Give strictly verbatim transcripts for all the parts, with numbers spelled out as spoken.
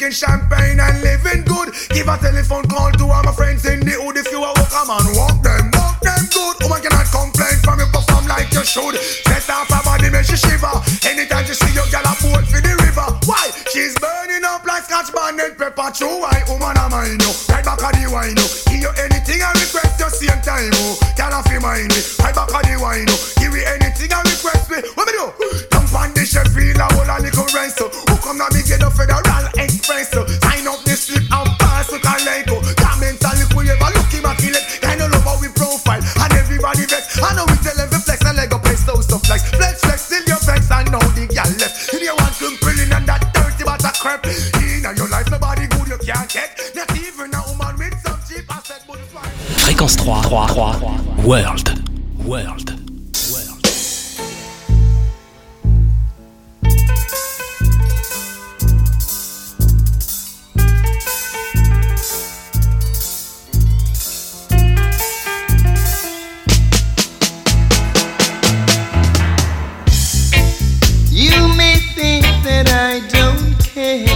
drinking champagne and living good. Give a telephone call to all my friends in the hood. If you are walk, come on, walk them, walk them good. Woman cannot complain from you perform like you should. Set off her body, make she shiver. Anytime you see your girl a boat for the river. Why? She's burning up like Scotch bonnet pepper. True, why? Woman a mind you. Right back of the wine you. Give you anything I request you same time oh. Girl a fi mind me. Right back of the wine you. Give you anything I request me. What me do? Jump on the Sheffield a whole a little rest. Who come now me get the Federal Express? Sign up the slip and pass to Caleco. Comments a little you ever look immaculate. Kinda love how we profile and everybody vex. I know we tell every flex and leg up place those stuff flex. Flex flex till your vex and now the girl left. If you want to prilling and that dirty but a crap. In your life nobody good you can't get. Not even a woman with some cheap asset but it's fine. Fréquence trois, trois, trois, World, World. I don't care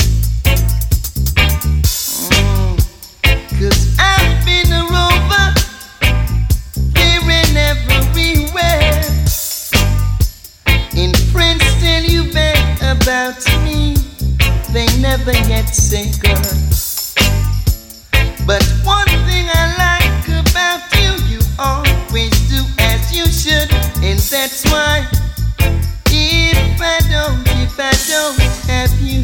mm, Cause I've been a rover there and everywhere. In Princeton you bet about me, they never yet say good. But one thing I like about you, you always do as you should. And that's why if I don't, if I don't have you,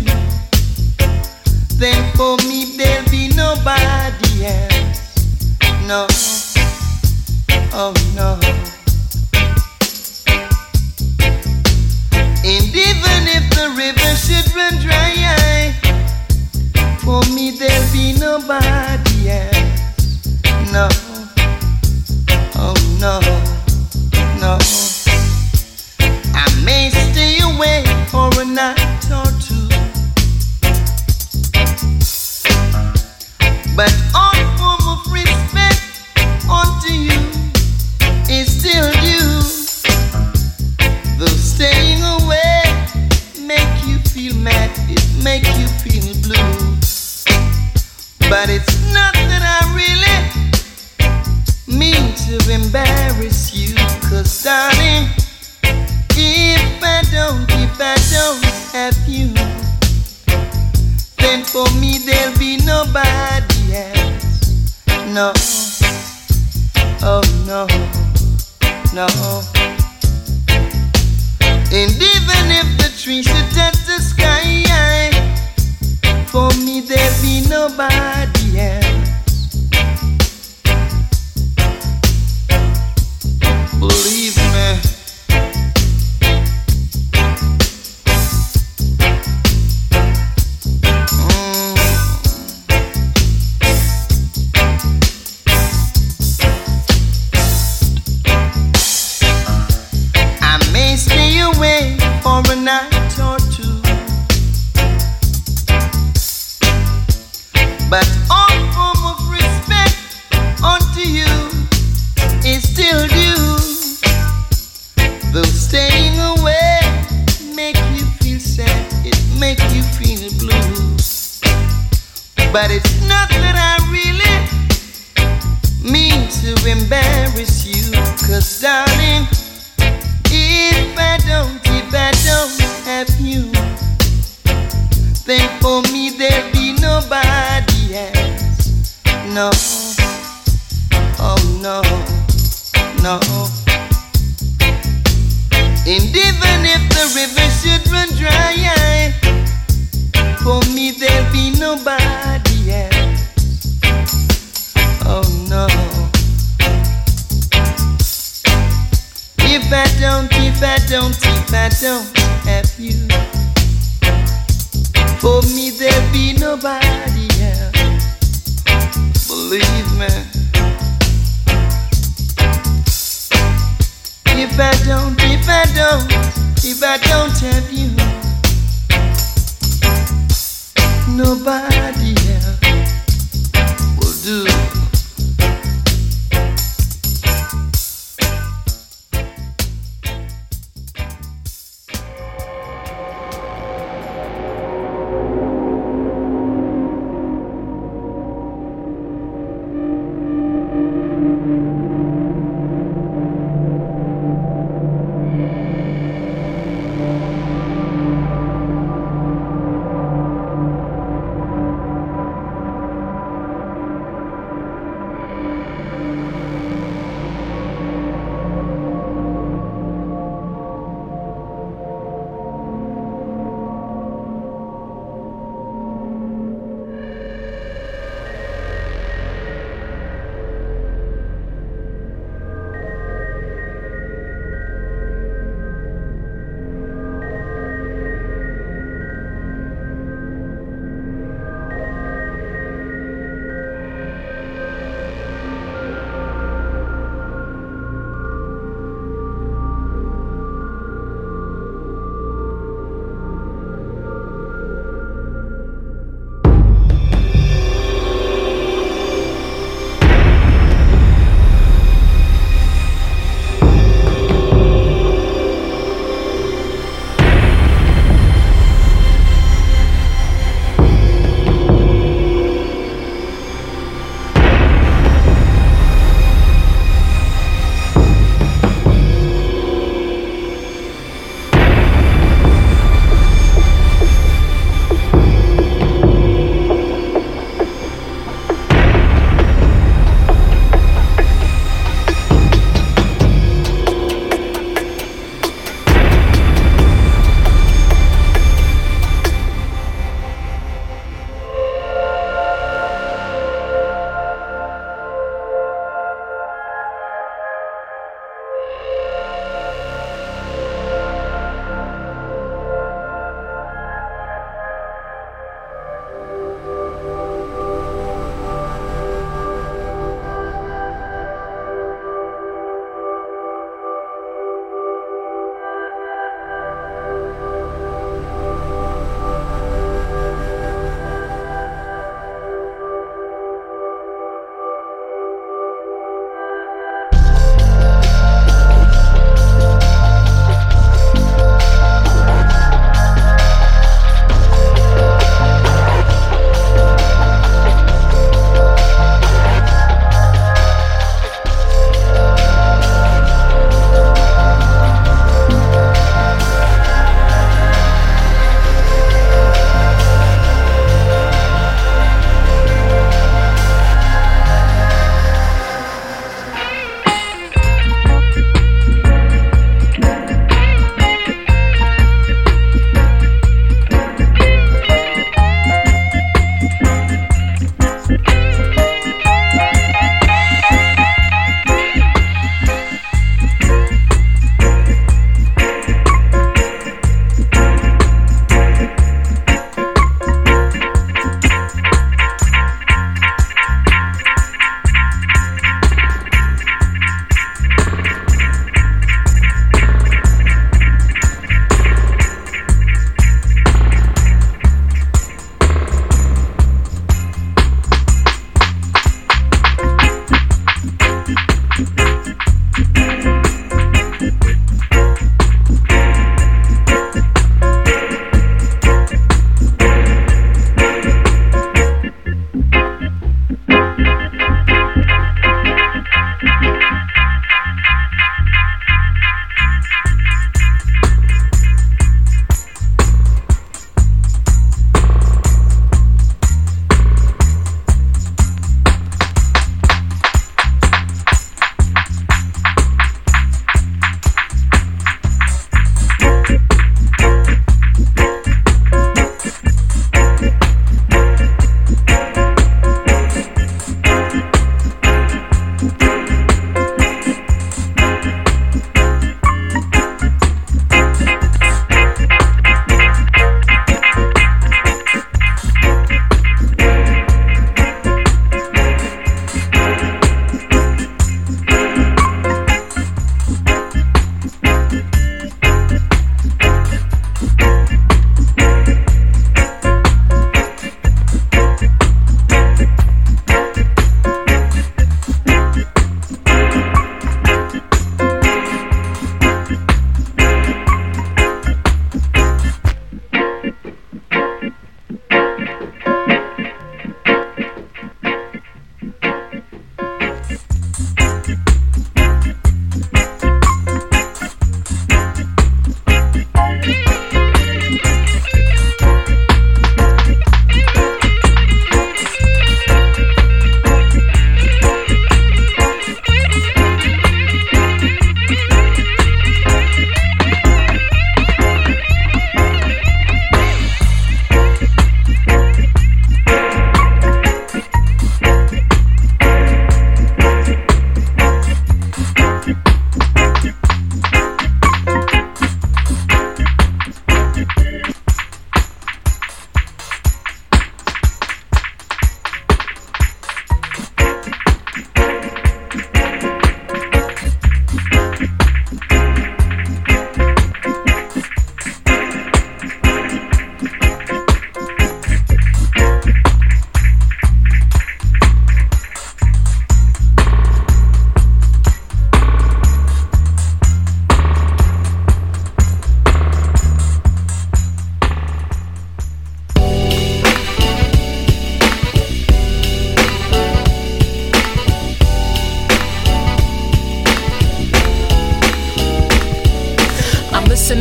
then for me there'll be nobody else. No, oh no. And even if the river should run dry, for me there'll be nobody else. No, oh no, no. I may stay away for a night or two, but all form of respect unto you is still due. Though staying away make you feel mad, it make you feel blue. But it's not that I really mean to embarrass you, cause darling, if I don't, if I don't have you, then for me there'll be nobody else. No, oh no, no. And even if the tree should touch the sky, for me there'll be nobody else. Believe me. For a night or two, but all form of respect unto you is still due. Though staying away make you feel sad, it make you feel blue. But it's not that I really mean to embarrass you, cause darling, if I don't, if I don't have you, then for me there'll be nobody else. No, oh no, no. And even if the river should run dry, for me there'll be nobody else. Oh no. If I don't, if I don't, if I don't have you, for me there'll be nobody else. Believe me. If I don't, if I don't, if I don't have you, nobody else will do.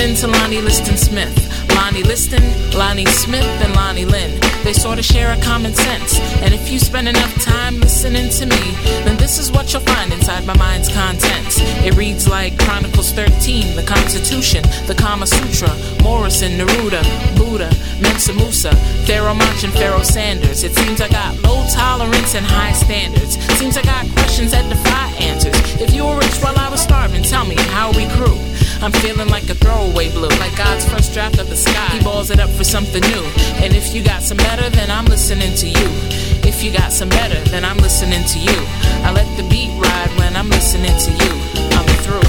listening to Lonnie Liston Smith. Lonnie Liston, Lonnie Smith, and Lonnie Lynn. They sort of share a common sense. And if you spend enough time listening to me, then this is what you'll find inside my mind's contents. It reads like Chronicles thirteen, the Constitution, the Kama Sutra, Morrison, Neruda, Buddha, Mensa Musa, Pharaoh Monch, and Pharaoh Sanders. It seems I got low tolerance and high standards. Seems I got questions that defy answers. If you were rich while I was starving, tell me, how are we crew? I'm feeling like a throwaway blue, like God's first draft of the sky. He balls it up for something new. And if you got some better, then I'm listening to you. If you got some better, then I'm listening to you. I let the beat ride when I'm listening to you. I'm through.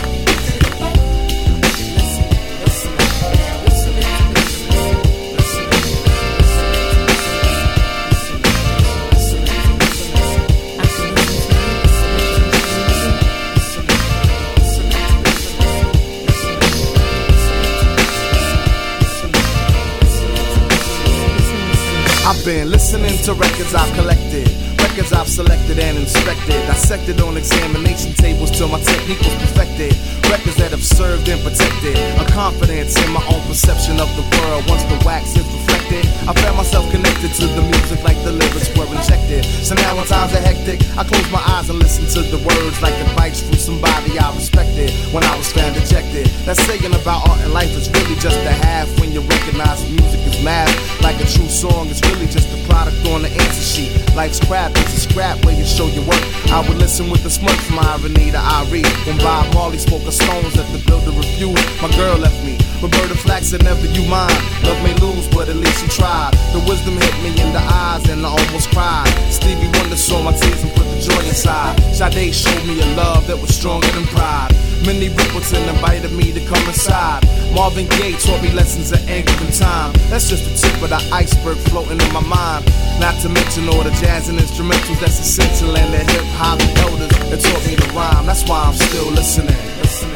I've been listening to records I've collected, records I've selected and inspected, dissected on examination tables till my technique was perfected. Records that have served and protected a confidence in my own perception of the world. Once the wax is reflected, I found myself connected to the music like the lyrics were injected. So now when times are hectic, I close my eyes and listen to the words like advice from somebody I respected. When I was found dejected, that saying about art and life is really just a half. When you recognize music is math, like a true song, it's really just a product on the answer sheet. Life's crap, it's a scrap where you show your work. I would listen with a smirk from irony to Irie. When Bob Marley spoke of stones at the Builder Review, my girl left me. Roberta Flack said never you mind. Love may lose, but at least she tried. The wisdom hit me in the eyes and I almost cried. Stevie Wonder saw my tears and put the joy inside. Sade showed me a love that was stronger than pride. Minnie Riperton invited me to come inside. Marvin Gaye taught me lessons of anger and time. That's just the tip of the iceberg floating in my mind. Not to mention all the jazz and instrumentals that's essential, and the hip hop elders that taught me to rhyme. That's why I'm still listening. Listening.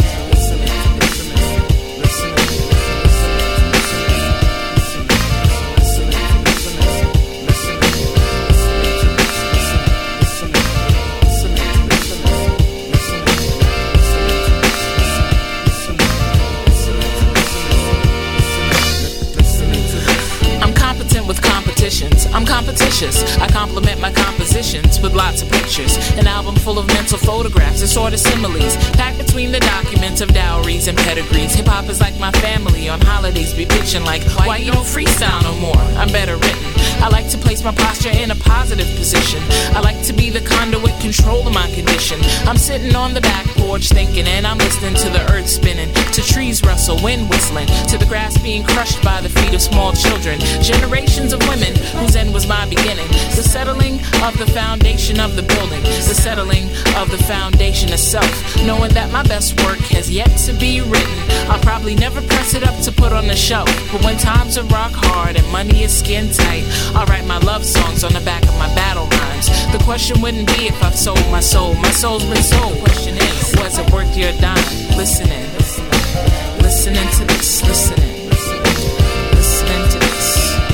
I'm competitious. I compliment my compositions with lots of pictures. An album full of mental photographs and sort of similes, packed between the documents of dowries and pedigrees. Hip hop is like my family. On holidays be bitching like, why you don't freestyle no more? I'm better written. I like to place my posture in a positive position. I like to be the conduit controlling my condition. I'm sitting on the back porch thinking, and I'm listening to the earth spinning, to trees rustle, wind whistling, to the grass being crushed by the feet of small children. Generations of women whose end was my beginning. The settling of the foundation of the building, the settling of the foundation itself. Knowing that my best work has yet to be written. I'll probably never press it up to put on the shelf, but when times are rock hard and money is skin tight, I'll write my love songs on the back of my battle rhymes. The question wouldn't be if I've sold my soul. My soul's been sold. The question is, was it worth your dime? Listening, listening to this, listening, listening to this.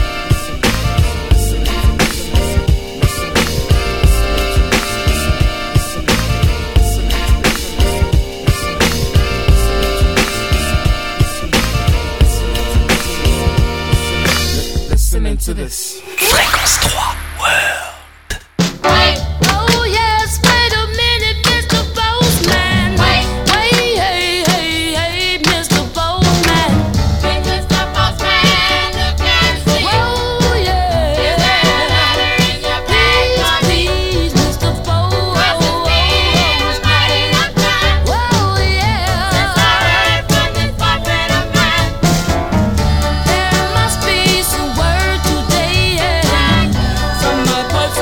Listening to this. Fréquence trois, World. Some might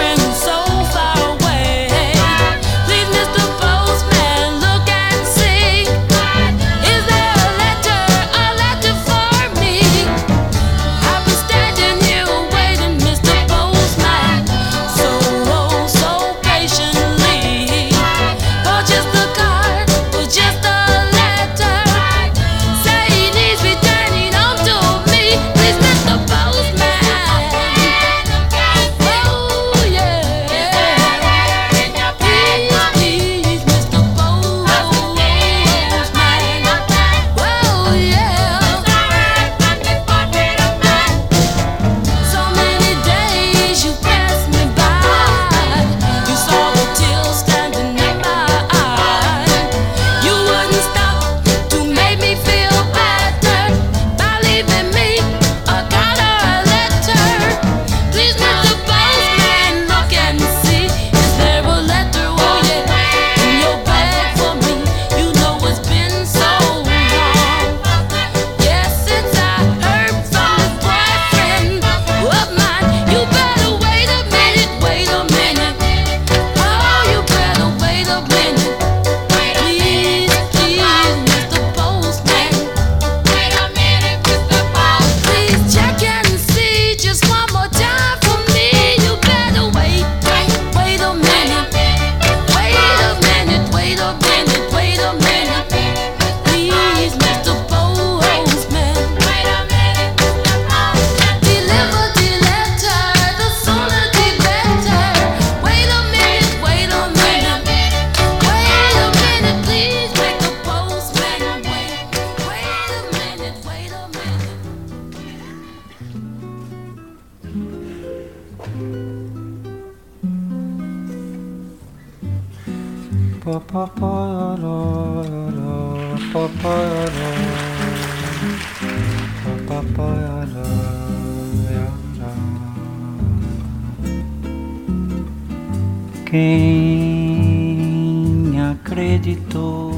Quem acreditou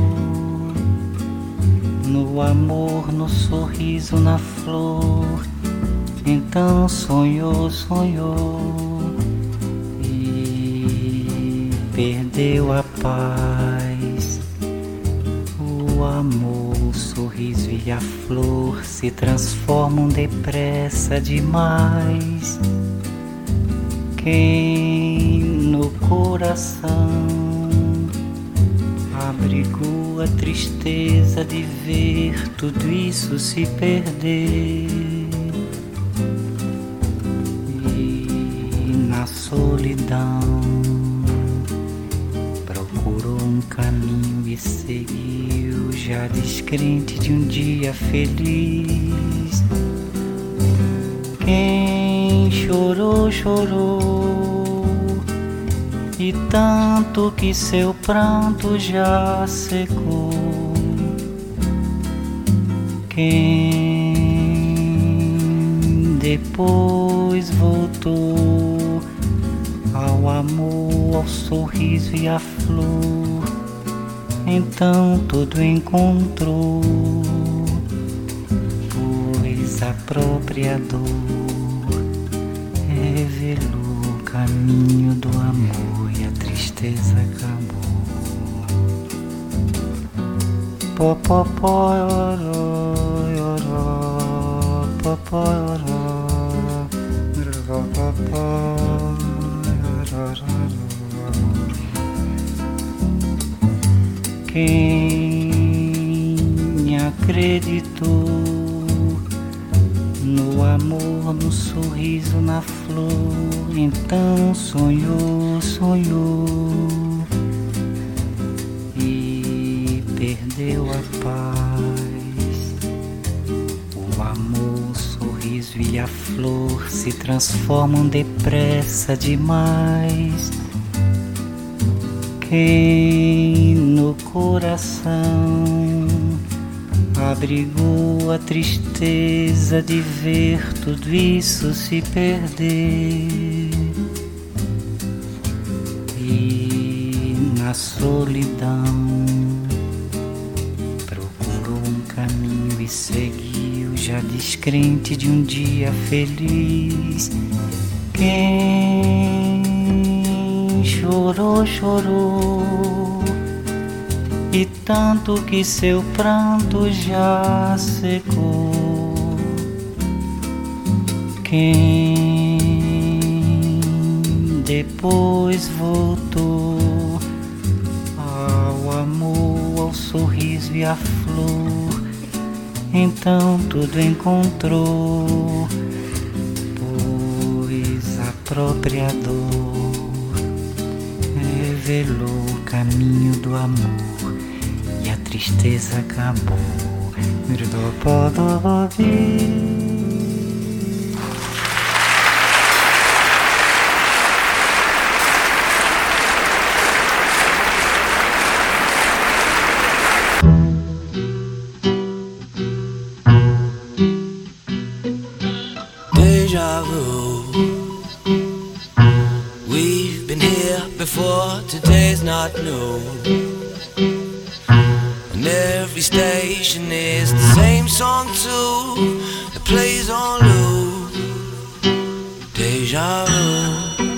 no amor, no sorriso, na flor, então sonhou, sonhou e perdeu a paz. O amor, o sorriso e a flor se transformam depressa demais. Quem no coração abrigou a tristeza de ver tudo isso se perder, e na solidão procurou um caminho e seguiu, já descrente de um dia feliz. Quem chorou, chorou, e tanto que seu pranto já secou. Quem depois voltou ao amor, ao sorriso e à flor, então tudo encontrou, pois a própria dor revelou o caminho do amor e a tristeza acabou. Pó, pó, pó, oró, oró, pó, pó, oró, pó, pó, pó, oró, oró. Quem acreditou no amor, no sorriso, na flor, então sonhou, sonhou e perdeu a paz. O amor, o sorriso e a flor se transformam depressa demais. Quem no coração abrigou a tristeza de ver tudo isso se perder, e na solidão procurou um caminho e seguiu, já descrente de um dia feliz. Quem chorou, chorou, e tanto que seu pranto já secou. Quem depois voltou ao amor, ao sorriso e à flor, então tudo encontrou, pois a própria dor revelou o caminho do amor e a tristeza acabou. Deja vu. We've been here before, today's not new. And every station is the same song too. It plays on loop. Deja vu.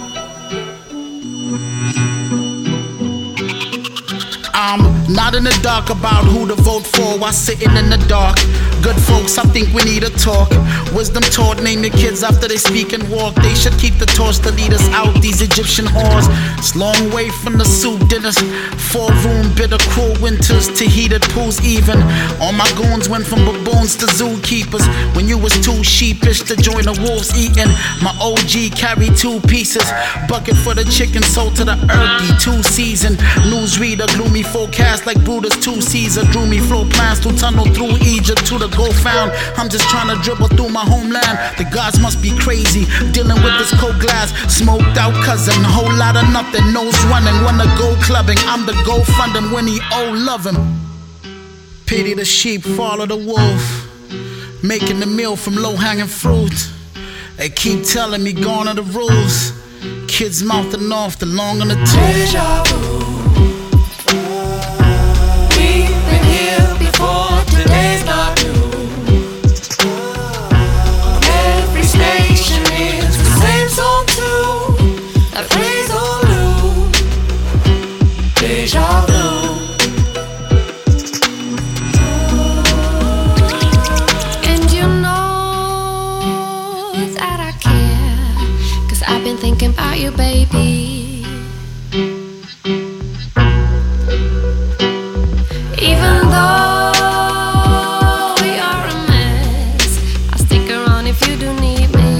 I'm not in the dark about who to vote for while sitting in the dark. Good folks, I think we need a talk. Wisdom taught, name your kids after they speak and walk. They should keep the torch to lead us out, these Egyptian whores. It's long way from the soup dinners. Four room, bitter, cruel winters to heated pools even. All my goons went from baboons to zookeepers. When you was too sheepish to join the wolves eating. My O G carried two pieces. Bucket for the chicken, sold to the earthy, two season. Newsreader, gloomy forecast fast like Brutus to Caesar. Drew me flow plans to tunnel through Egypt to the gold found. I'm just trying to dribble through my homeland. The gods must be crazy, dealing with this cold glass. Smoked out cousin, whole lot of nothing. Nose running, wanna go clubbing. I'm the go fund him when he owe love him. Pity the sheep, follow the wolf. Making the meal from low-hanging fruit. They keep telling me gone are the rules. Kids mouthing off the long on the tooth. Deja vu. We've been here before, today's not new. Every station is the same song too, that plays on loop. Deja vu. And you know that I care, 'cause I've been thinking about you, baby. Even though we are a mess, I'll stick around if you do need me.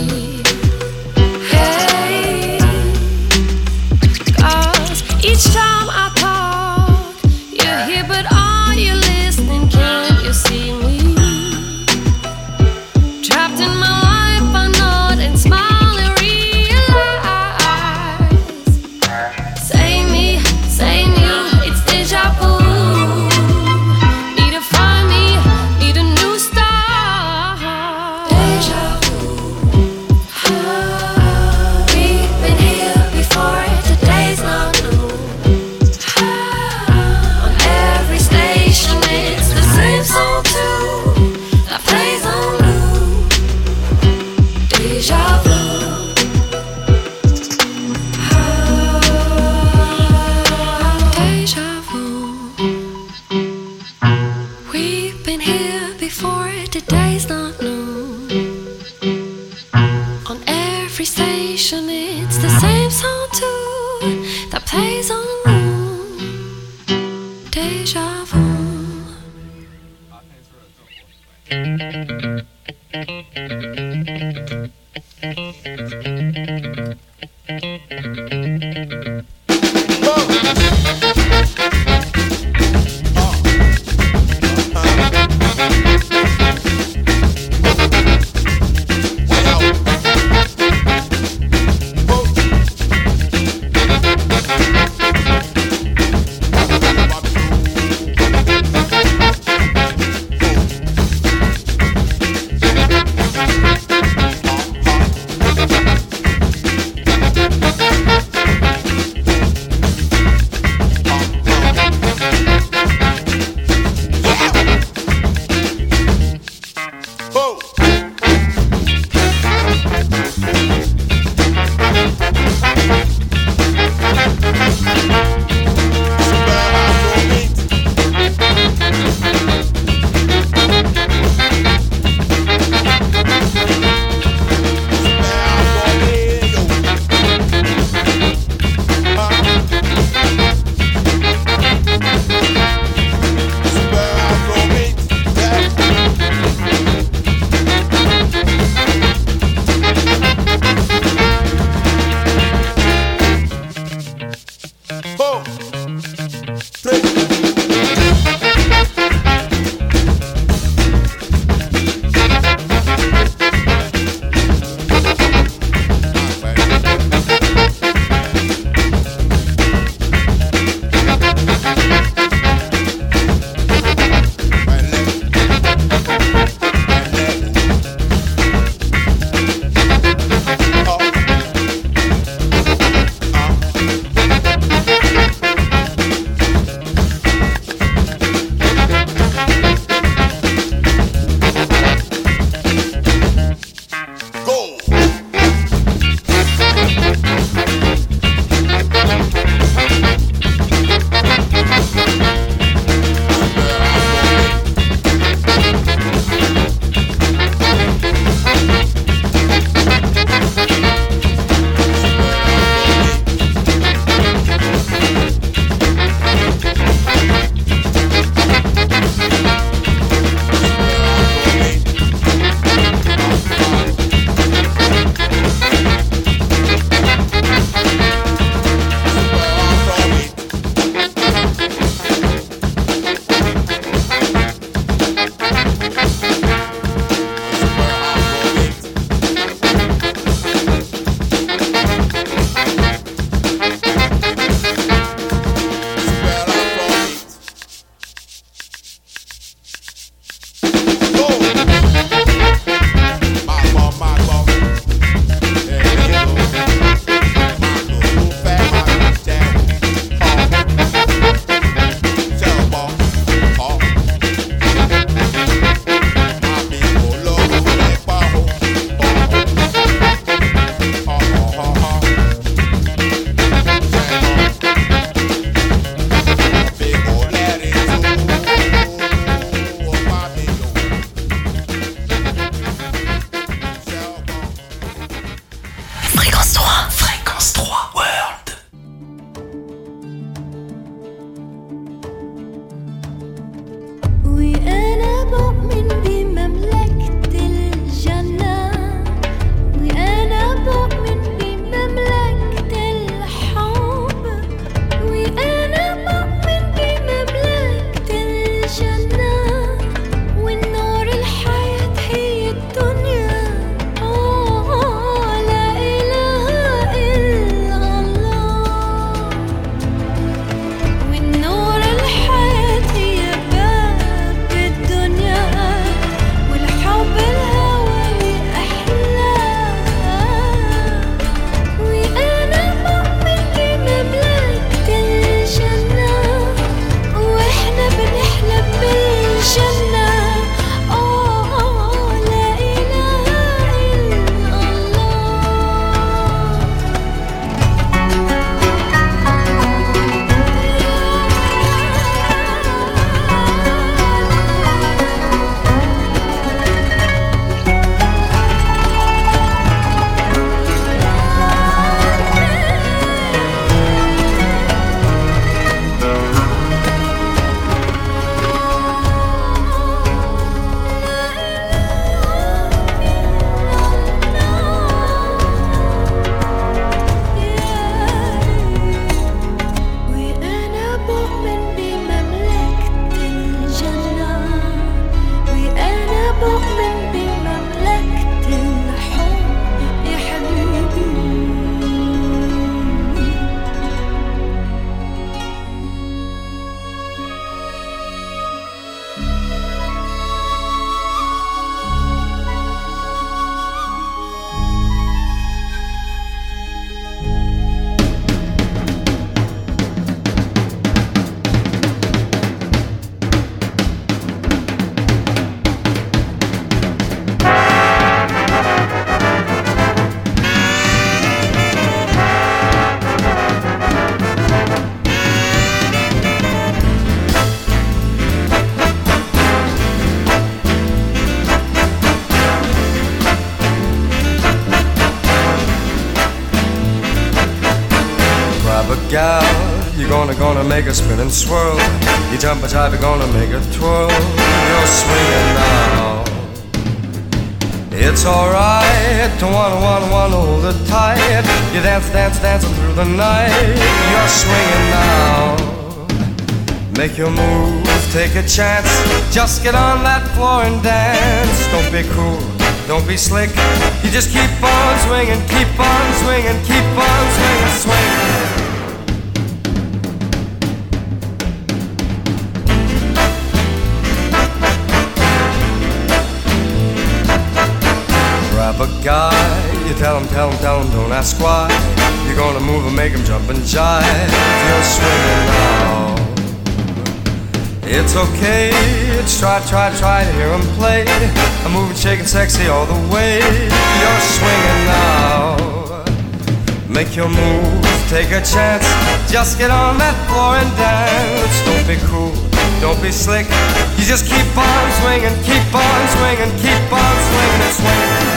Hey, 'cause each time I talk, you're here, but are you listening? Can't you see me? Trapped in my life, I nod and smile and realize. Say me, say me, it's deja vu. Need to find me, need a new start. Deja vu. We've been here before, today's not new. On every station it's the same song too, that plays on loop. Deja vu. Deja vu. We've been here before, today's not new. On every station it's the same song too, that plays on loop. Deja vu. gal, you're gonna, gonna make her spin and swirl. You jump a jive, you're gonna make her twirl. You're swinging now. It's alright to wanna, wanna, wanna hold it tight. You dance, dance, dancing through the night. You're swinging now. Make your move, take a chance. Just get on that floor and dance. Don't be cool, don't be slick. You just keep on swinging, keep on swinging, keep on swinging, swinging. Grab a guy, you tell him, tell him, tell him, don't ask why. You're gonna move and make him jump and jive. You're swinging now. It's okay, just try, try, try to hear him play. I'm moving, shaking, sexy all the way. You're swinging now. Make your move, take a chance. Just get on that floor and dance. Don't be cool, don't be slick. You just keep on swinging, keep on swinging, keep on swinging and swinging.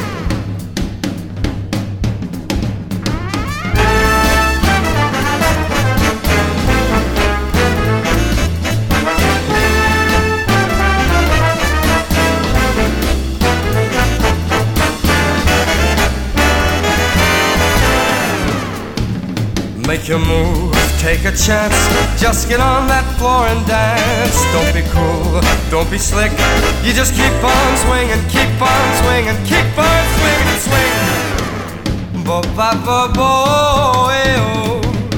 Make your move, take a chance. Just get on that floor and dance. Don't be cool, don't be slick. You just keep on swinging, keep on swinging, keep on swinging, swinging. Bo ba bo bo eh, oh.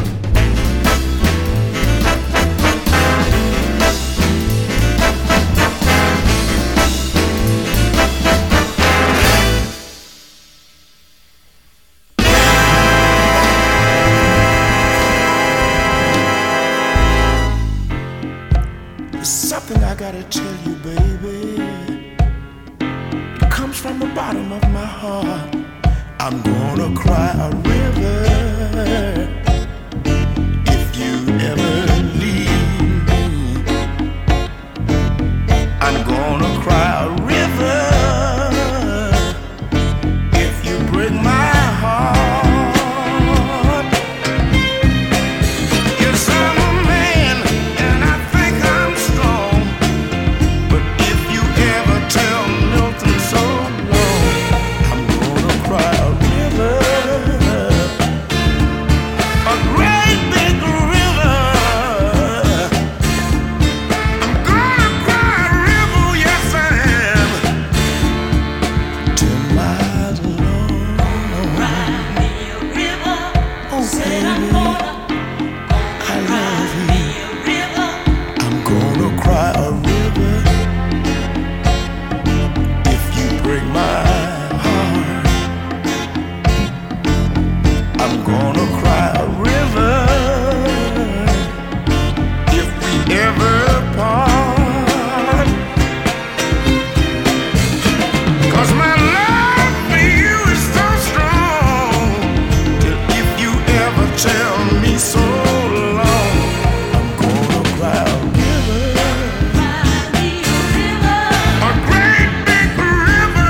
I gotta tell you, baby, it comes from the bottom of my heart. I'm gonna cry a river if you ever leave me. I'm gonna cry a river if you break my heart. Yes, I'm a man and I think I'm strong. Tell Milton so long, I'm gonna cry a river, a great big river. I'm gonna cry a river, yes I am. Ten miles long. Cry me a river, oh baby, I love you. I'm gonna cry a river. Break my heart. I'm gonna cry a river if we ever part. 'Cause my love for you is so strong. If you ever tell me so long, I'm gonna cry a river. Cry me a river. A great big river.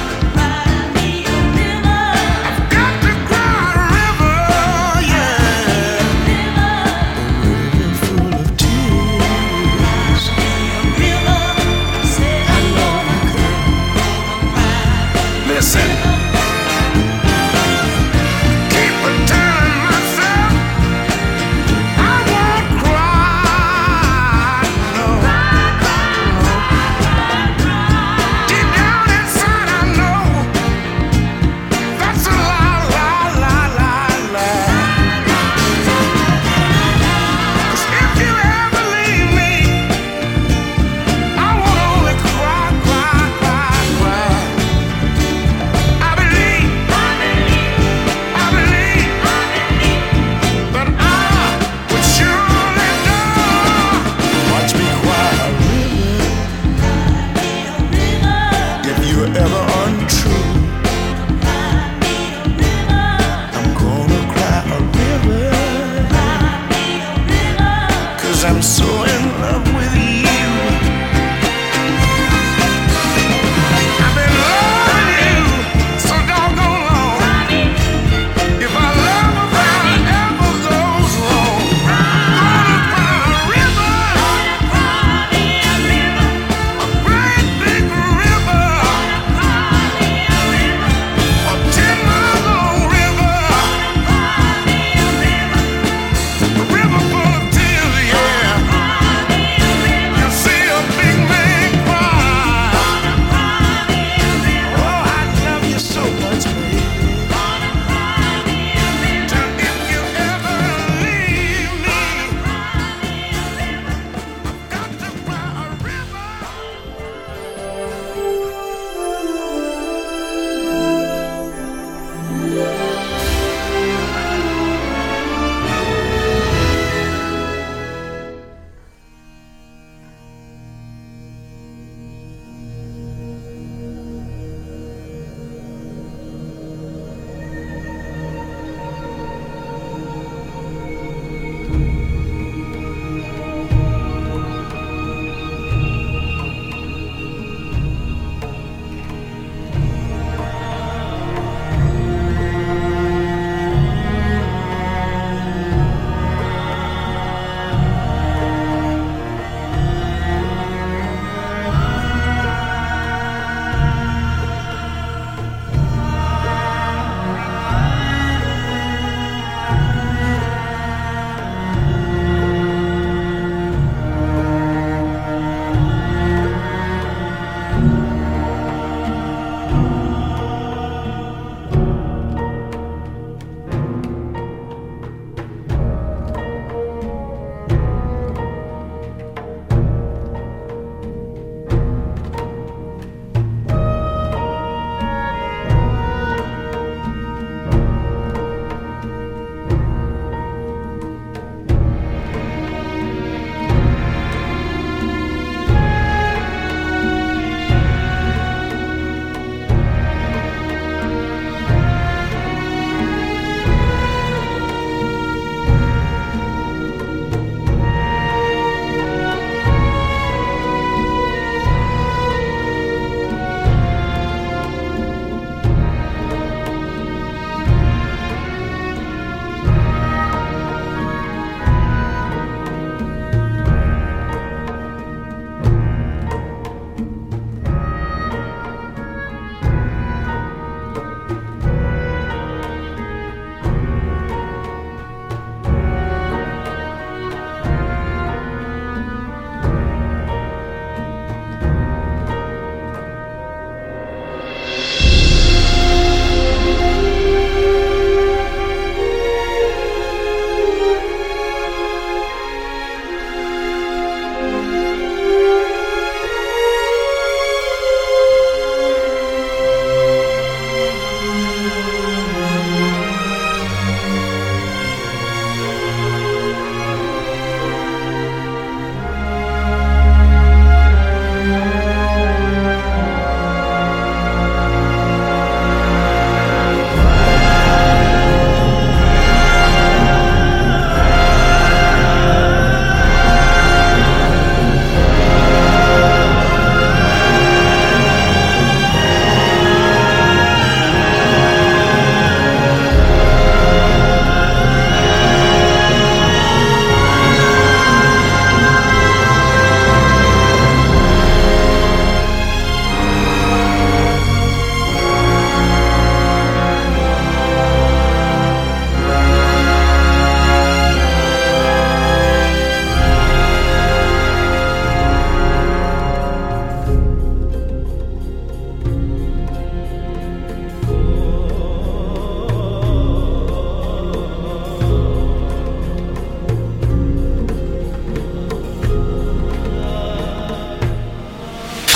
Listen. Keep on telling myself I won't cry. No. Deep down inside I know that's a lie, lie, lie, lie, lie. 'Cause if you ever leave me, I won't only cry, cry, cry, cry. I believe, I believe, I believe, I believe that I would surely die. Watch me cry a river if you're ever untrue. I'm gonna cry a river 'cause I'm so in love with you. I've been loving you so doggone long. If our love ever goes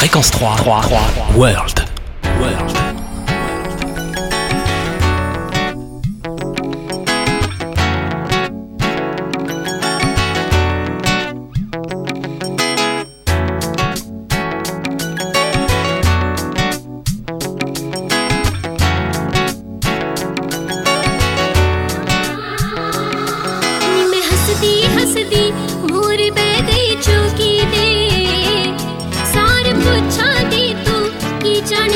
Fréquence trois, trois, trois, World. World. जान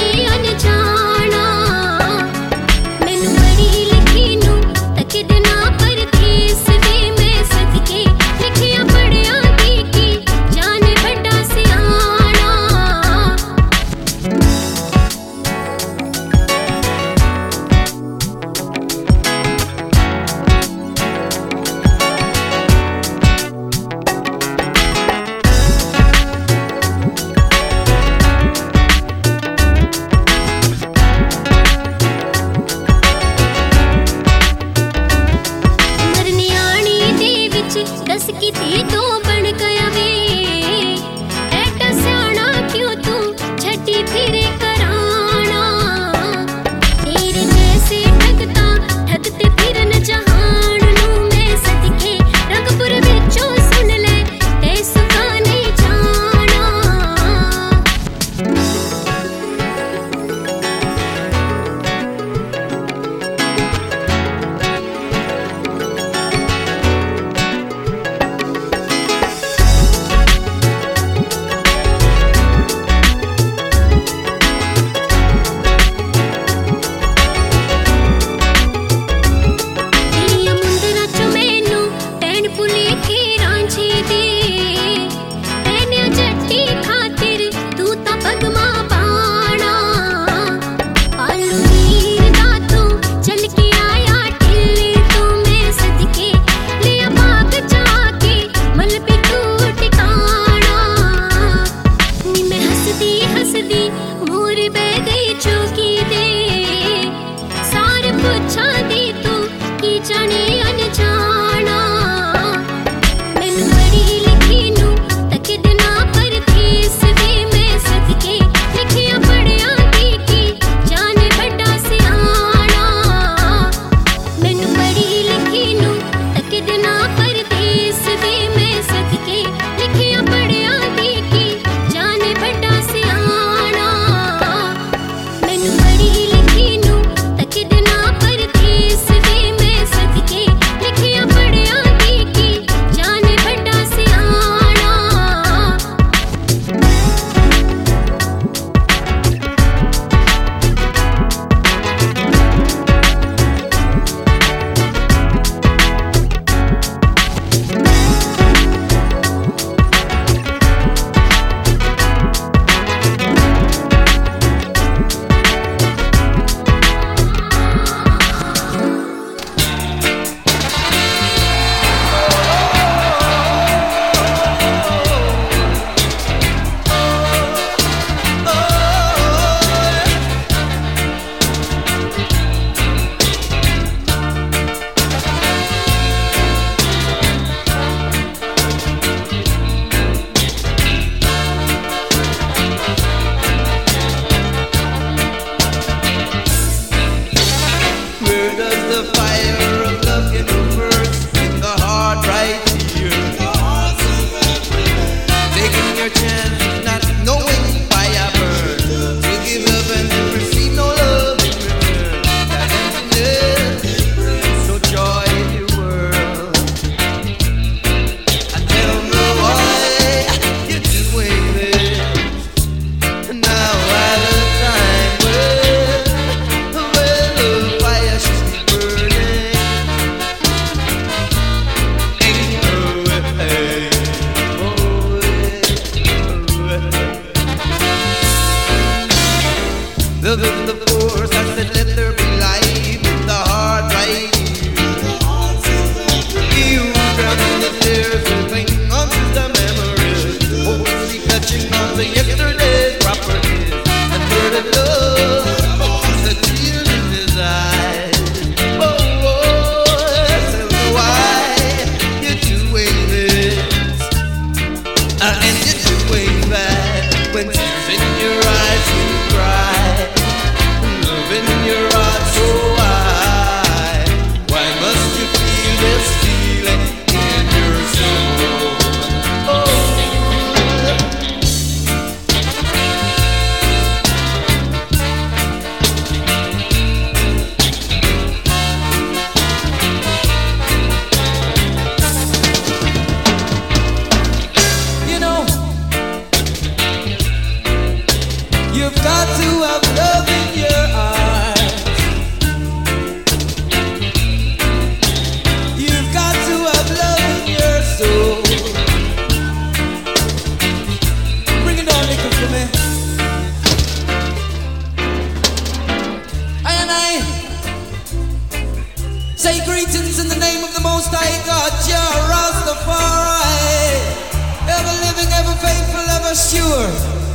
you greetings in the name of the Most High God, Jah Rastafari. Ever living, ever faithful, ever sure.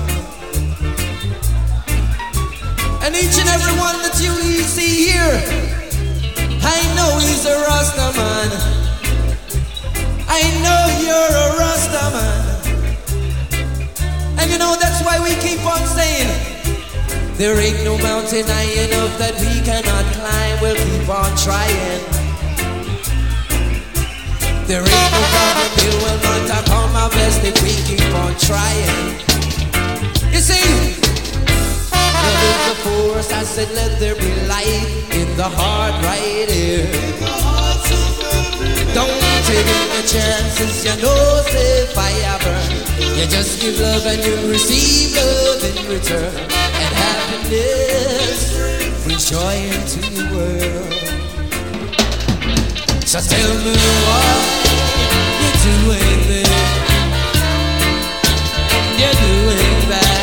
And each and every one that you see here, I know he's a Rasta man. I know you're a Rasta man. And you know that's why we keep on saying, there ain't no mountain high enough that we cannot climb. We'll keep on trying. There ain't no problem we will not come our best if we keep on trying. You see, there is a force, I said let there be light in the heart right here. Don't take any chances, you know say fire burn. You just give love and you receive love in return. And happiness brings joy into the world. So tell me what you're doing there. You're doing that.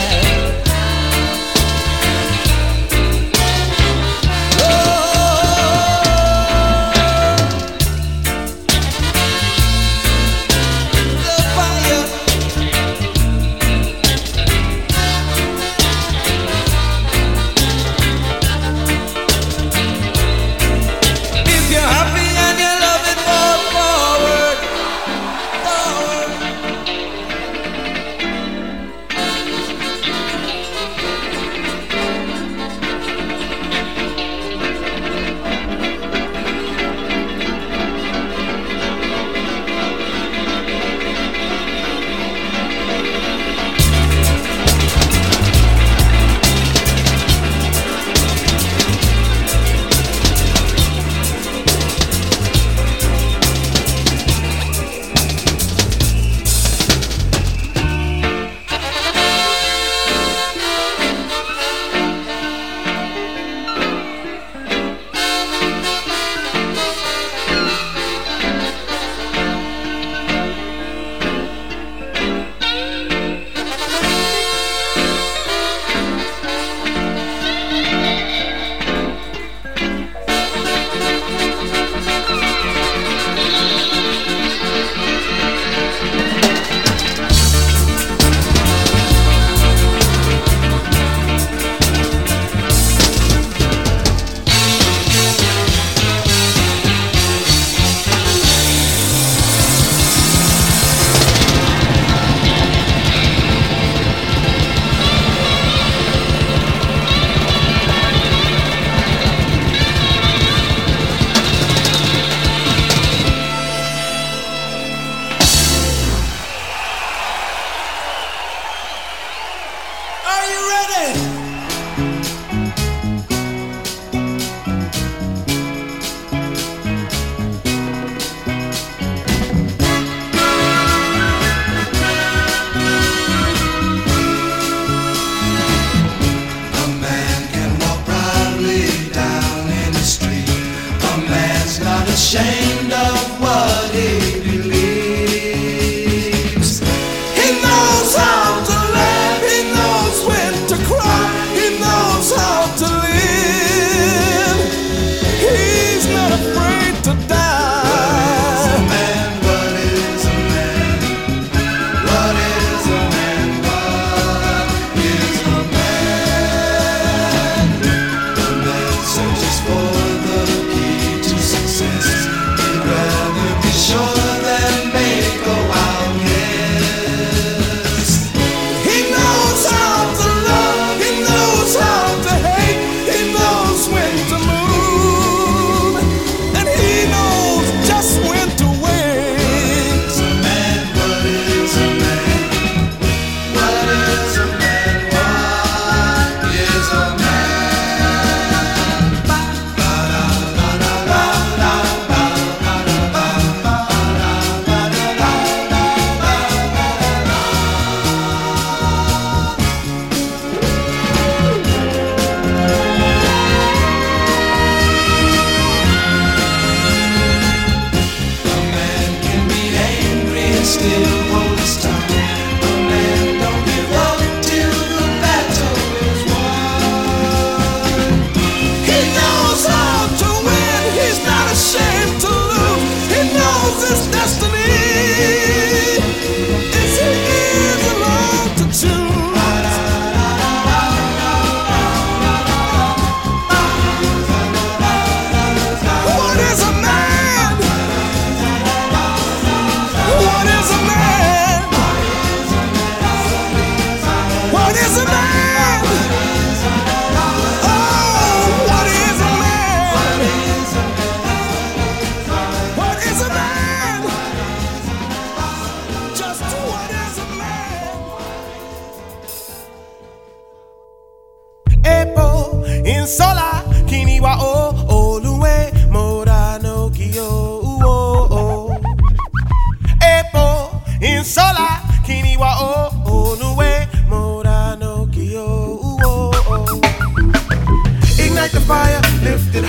Ashamed of what he believes. He knows how to laugh, he knows when to cry, he knows how to live. He's not afraid to die. What is a man? What is a man? What is a man? What is a man? The man searches for the key to success. Right.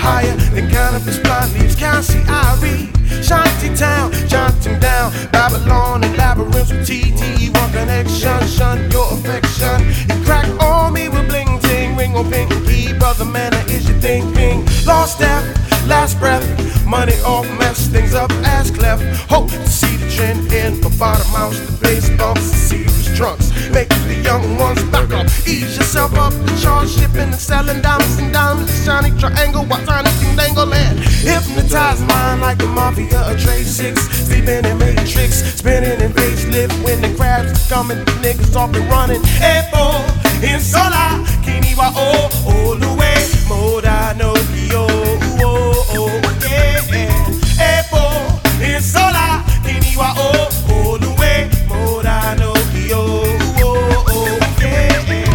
higher than cannabis blind leaves. Cassie Irie, Shanty Town, Johnson down, Babylon and labyrinths with T T. One connection, shun your affection. You crack on me with bling ting, ring on pinky, brother man, that is your thing, ping. Lost step, last breath, money off, mess things up, ass cleft. Hope to see the trend in, but bottom house, the bass bumps, the serious trunks. Make the young ones back up, ease yourself up, the charge shipping and selling diamonds and diamonds, shiny triangle, while trying to think dangle and hypnotize mind like the mafia, a trade six, sleeping in matrix, spinning in facelift when the crabs is coming, the niggas off and running. Epo, in sola, kiniwa o, oluwe, moda no kyo, oh, oh, yeah, yeah. Epo, in sola, kiniwa o, oluwe, moda no kyo, oh, oh, yeah, yeah.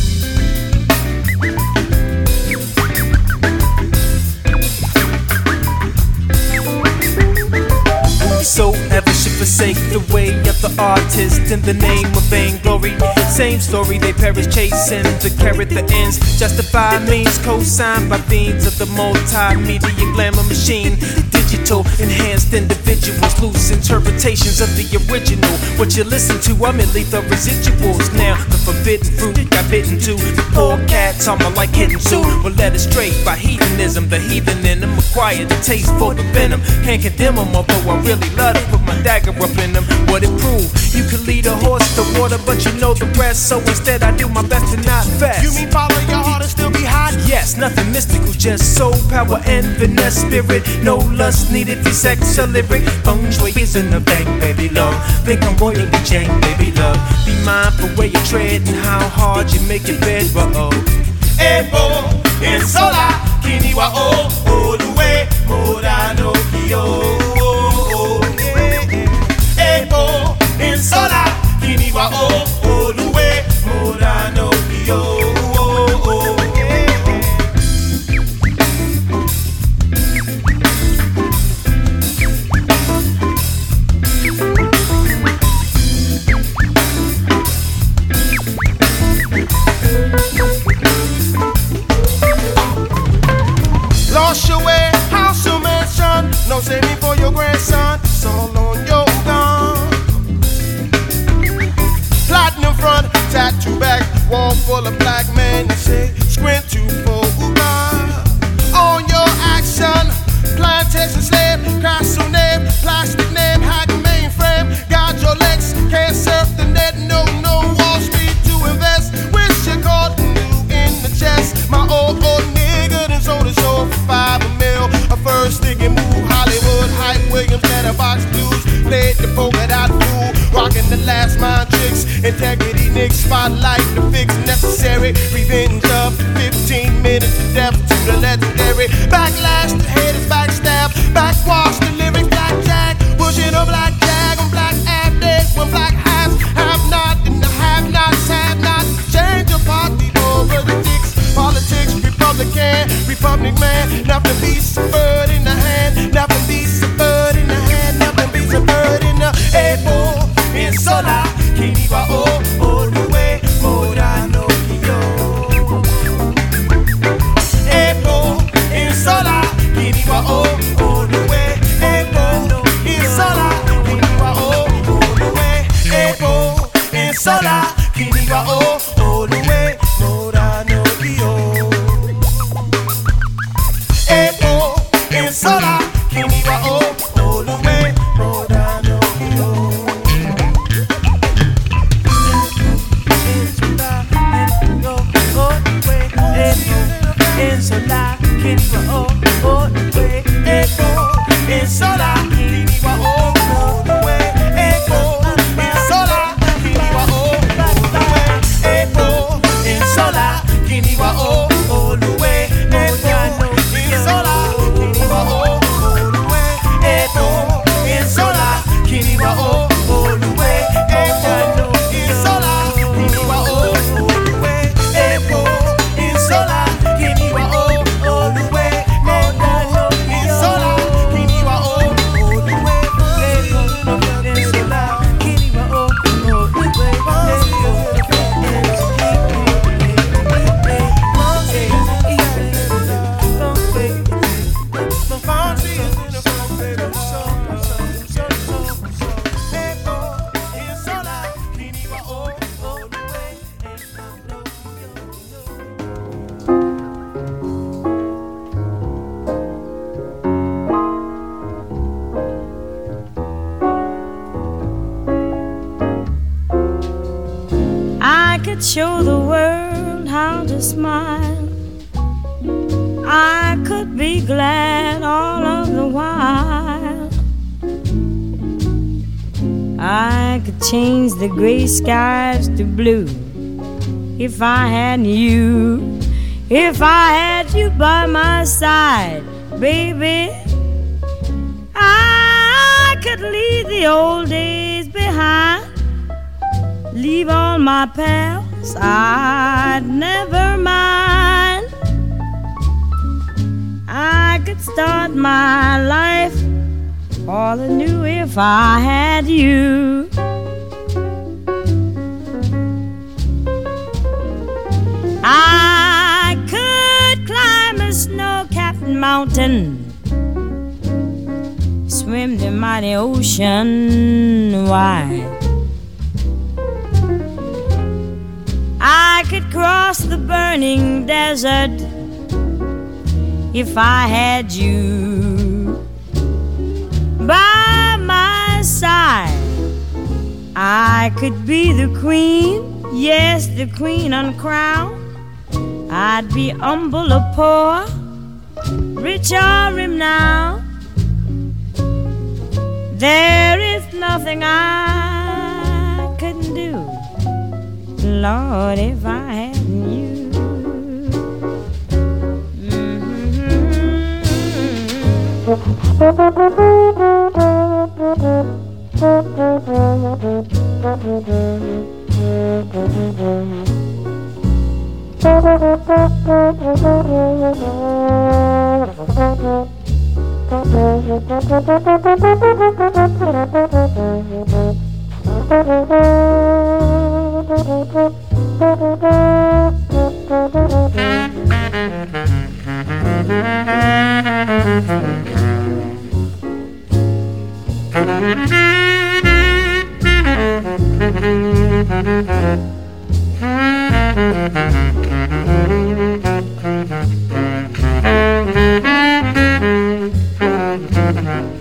Whosoever should forsake the way of the artist in the name of vainglory. Same story, they perish chasing the carrot that ends. Justify means co-signed by fiends of the multimedia glamour machine. Digital enhanced individuals, loose interpretations of the original. What you listen to, I'm in lethal residuals. Now the forbidden fruit got bitten to. The poor cats I'm like hidden to. We're led astray by heathenism. The heathen in them acquired the taste for the venom. Can't condemn them, although I really love to put my dagger up in them. What it prove? You can lead a horse to water, but you know the rest. So instead I do my best to not fast. You mean follow your heart and still be hot? Yes, nothing mystical, just soul power and finesse spirit. No lust needed for sex or lyric. Feng shui is in the bank, baby love. Think I'm going to be Jane, baby love. Be mindful where you tread and how hard you make your bed, but oh. Epo, in sola, kiniwa o, oluwe, moda no kyo. Epo, in sola, kiniwa o, oluwe, moda no kyo. Lost your way, house or mansion, no saving for your grandson, it's all on your gun. Platinum front, tattoo back, wall full of black men, you say, squint to photograph. On your action, plantation slave, castle name, plastic name, hack mainframe, got your legs, can't surf the net, no, no Wall Street to invest, wish you caught new in the chest, my old, old nigga done sold his soul for five a mil, a first sticky move, Hollywood, Hype Williams, letterbox blues, played the polka dot fool, rocking the last mind tricks, integrity nicks, spotlight the fix necessary, revenge of fifteen minutes of death to the legendary, backlash, the haters backstab, backwash the lyrics, blackjack, pushing a black jag on black ab days, when black halves have not, and the have nots have not, change your party over the dicks, politics, Republican, Republic man, nothing beats a bird in the hand, nothing beats a bird in the hand, nothing beats a bird in the Epo, in sola, kiniwa o, oluwe, moda no kyo. Epo, in sola, kiniwa o, oluwe, Epo, in sola, kiniwa o, oluwe, Epo, in sola, kiniwa o, oluwe, moda no kyo. Epo, in sola, kiniwa o, oluwe, moda no kyo. In sola, kiniwa o, oluwe, Epo, in sola, kiniwa o, oluwe, Epo, in sola, kiniwa o, oluwe, Epo, in sola, kiniwa o, oluwe, Epo, in sola, kiniwa o, oluwe, Epo, in sola, kiniwa o, oluwe, Epo, in sola, kiniwa o, oluwe, Epo, in sola, kiniwa o, oluwe, Epo, in sola, kiniwa o, oluwe. show the world how to smile. I could be glad all of the while. I could change the gray skies to blue if I had you, if I had you by my side, baby. I could leave the old days behind, leave all my pals, I'd never mind. I could start my life all anew if I had you. I could climb a snow-capped mountain, swim the mighty ocean wide. I could cross the burning desert if I had you by my side. I could be the queen, yes, the queen uncrowned. I'd be humble or poor, rich or renowned. There is nothing I couldn't do, Lord, if I had you.